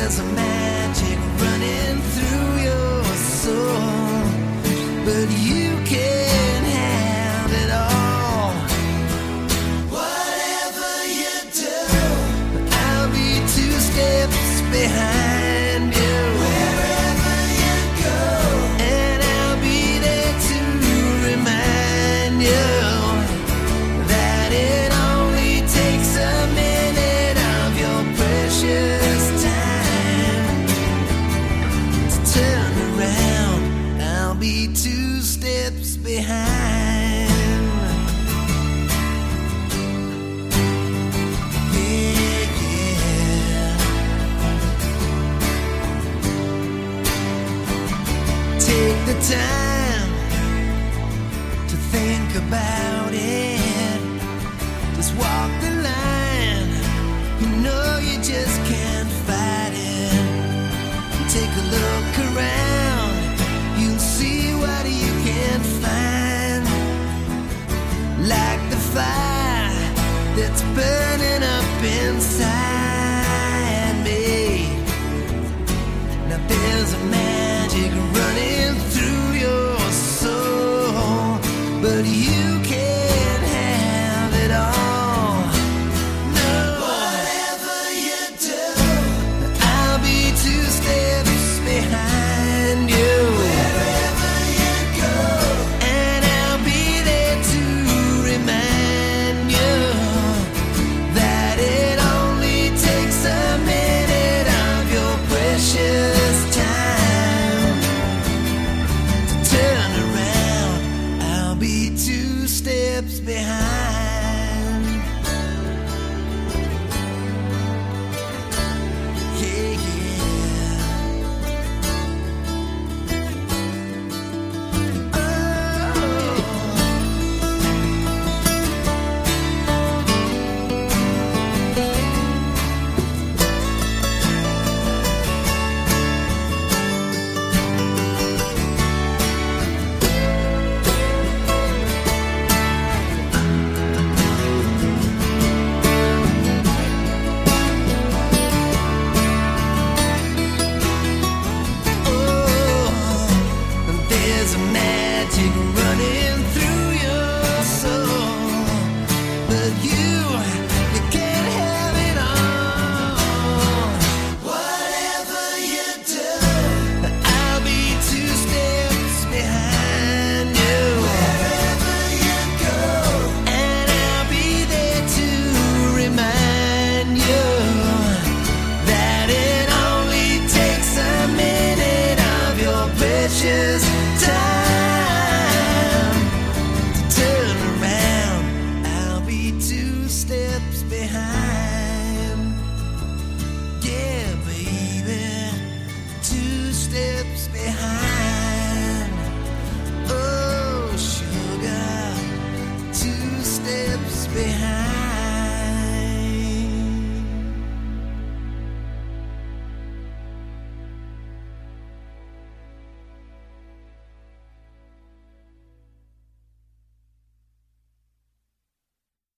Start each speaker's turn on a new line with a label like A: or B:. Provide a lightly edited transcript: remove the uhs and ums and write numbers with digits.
A: there's a magic running through your soul, but you can't have it all. Whatever you do, I'll be 2 steps behind you. Wherever you go, and I'll be there to remind you that it only takes a minute of your precious time to turn around. I'll be 2 steps behind. Yeah, yeah. Take the time to think about it. Just walk the line. You know you just can't fight it. Take a look around. You'll see what you can find. Like the fire that's burning up inside me. Now there's a magic running through your soul, but you can't have it all. No. Whatever you do, I'll be 2 steps behind you. Wherever you go, and I'll be there to remind you that it only takes a minute of your precious time to turn around. I'll be 2 steps behind. Yeah, yeah. Oh, there's a magic